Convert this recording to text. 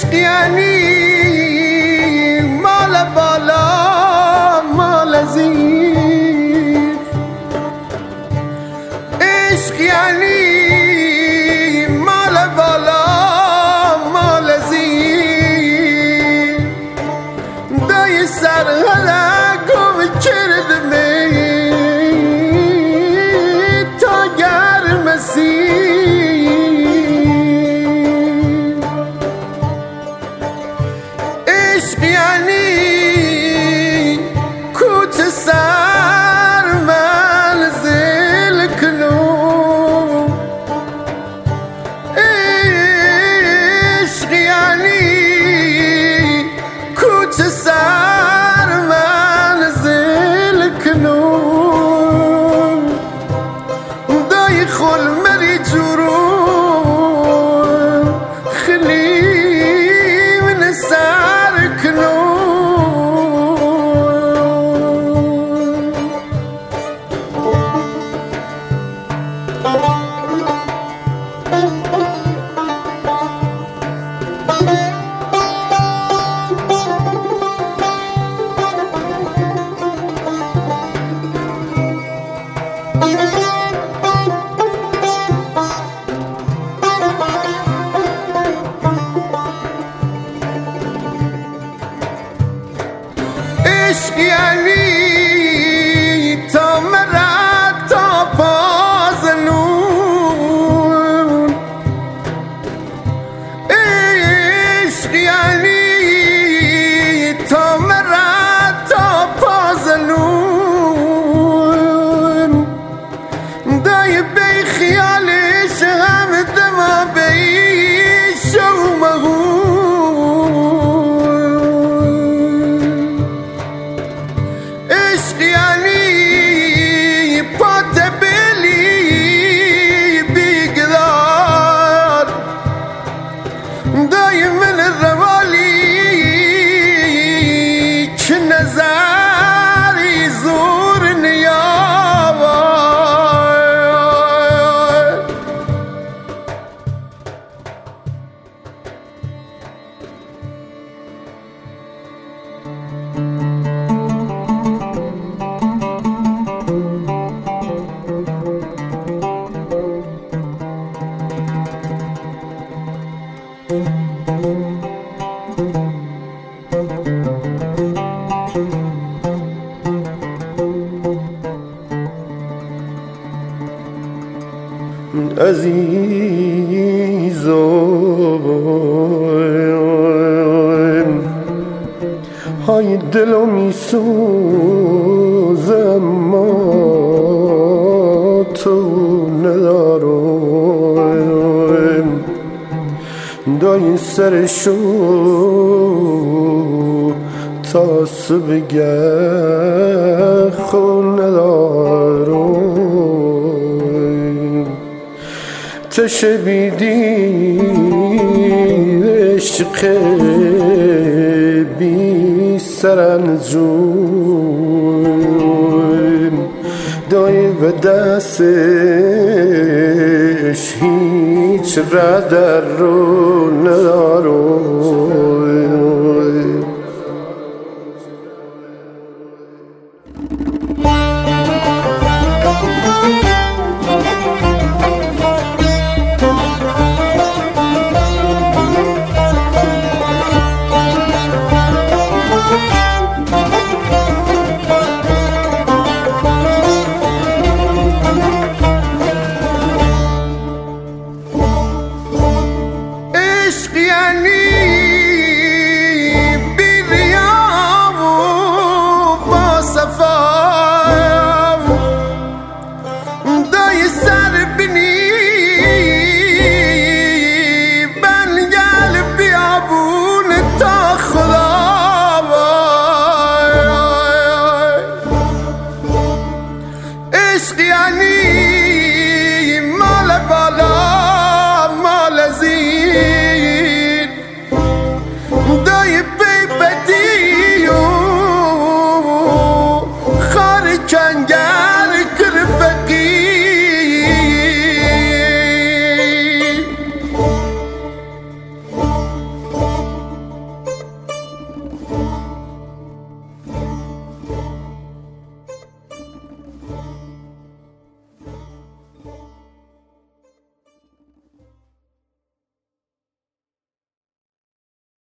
عشق یعنی مال بالا مال زیر، عشق یعنی مال بالا مال زیر. دای سر هلگم کردمی تا گرم سیر. عشق یعنی کوت سر منزل کنو، عشق یعنی کوت سر منزل کنو. دای خل مری جورو خلی من سر کنو. عشق یعنی تا مرد تا پازنون، عشق یعنی تا مرد تا پازنون. دای بی خیالش هم دما بیش و مهون. عشق یعنی پات بلی بیگدار. دای من روالی که نظری زور نیاور. عزیزم های دلو میسوزم ما تو ندارم. دای سرشو تا صبحگه خون ندارم. تشبیدی عشق بی سرنجون. دای و دستش هیچ ردر رو ندارم.